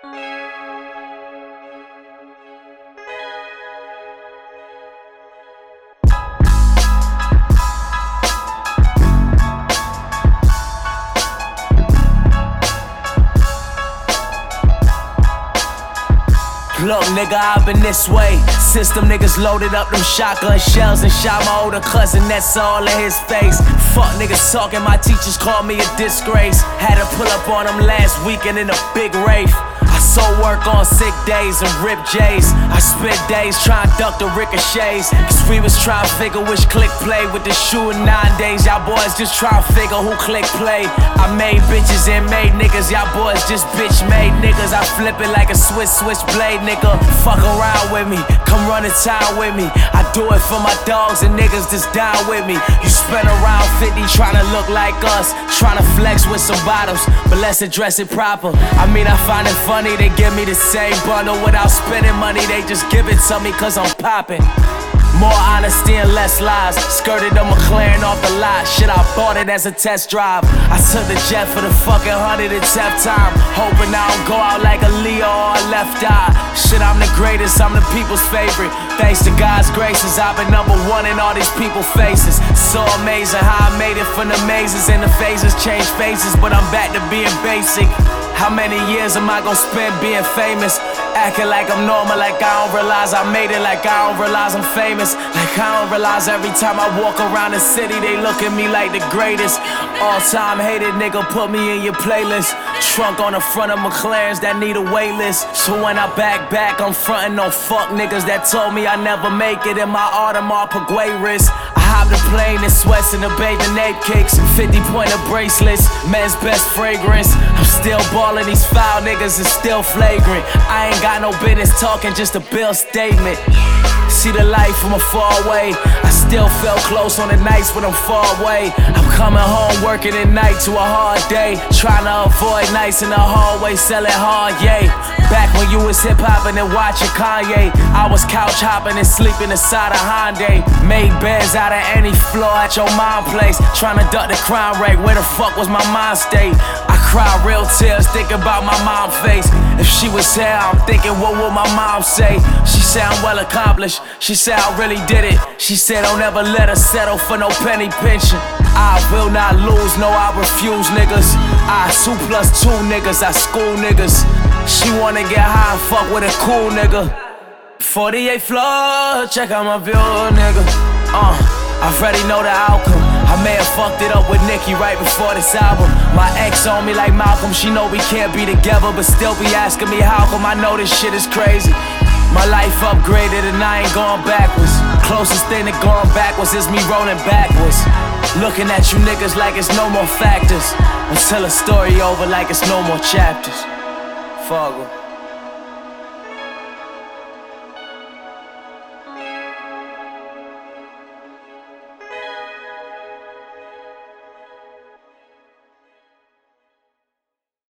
Look, nigga, I've been this way since them niggas loaded up them shotgun shells and shot my older cousin, that's all in his face. Fuck niggas talking, my teachers called me a disgrace. Had to pull up on them last weekend in a big rave. I sold work on sick days and ripped J's. I spent days trying to duck the ricochets, cause we was trying to figure which click play with the shoe in 9 days. Y'all boys just trying to figure who click play. I made bitches and made niggas, y'all boys just bitch made niggas. I flip it like a switchblade, nigga. Fuck around with me, come run the town with me. I do it for my dogs and niggas that's down with me. You spend around 50 trying to look like us, trying to flex with some bottles, but let's address it proper. I mean, I find it funny they give me the same bundle without spending money, they just give it to me cause I'm poppin'. More honesty and less lies. Skirted a McLaren off the lot. Shit, I bought it as a test drive. I took the jet for the fucking 110th time, hoping I don't go out like a Leo or a left eye. Shit, I'm the greatest, I'm the people's favorite. Thanks to God's graces, I've been #1 in all these people's faces. So amazing how I made it from the mazes and the phases change faces, but I'm back to being basic. How many years am I gonna spend being famous? Acting like I'm normal, like I don't realize I made it, like I don't realize I'm famous. Like I don't realize every time I walk around the city, they look at me like the greatest. All-time hated nigga, put me in your playlist. Trunk on the front of McLarens that need a wait list. So when I back, I'm frontin' on fuck niggas that told me I never make it in my Audemars Piguet wrist. I hop the plane in sweats and the bathing ape kicks, 50-pointer bracelets, men's best fragrance. I'm still ballin', these foul niggas is still flagrant. I ain't got no business talking, just a bill statement. See the light from a far away. I still felt close on the nights when I'm far away. I'm coming home working at night to a hard day, trying to avoid nights in the hallway selling hard, yay. Back when you was hip-hopping and watching Kanye, I was couch hopping and sleeping inside a Hyundai. Made beds out of any floor at your mom's place, trying to duck the crime rate. Where the fuck was my mind state? I cry real tears thinking about my mom's face. If she was here, I'm thinking what would my mom say? She said I'm well accomplished, she said I really did it. She said don't ever let her settle for no penny pension. I will not lose, no I refuse niggas. I 2+2 niggas, I school niggas. She wanna get high and fuck with a cool nigga. 48th floor, check out my view, nigga. I already know the outcome. I may have fucked it up with Nicki right before this album. My ex on me like Malcolm, she know we can't be together, but still be asking me how come. I know this shit is crazy. My life upgraded and I ain't going backwards. Closest thing to going backwards is me rolling backwards. Looking at you niggas like it's no more factors, until a story over like it's no more chapters. Fuck 'em.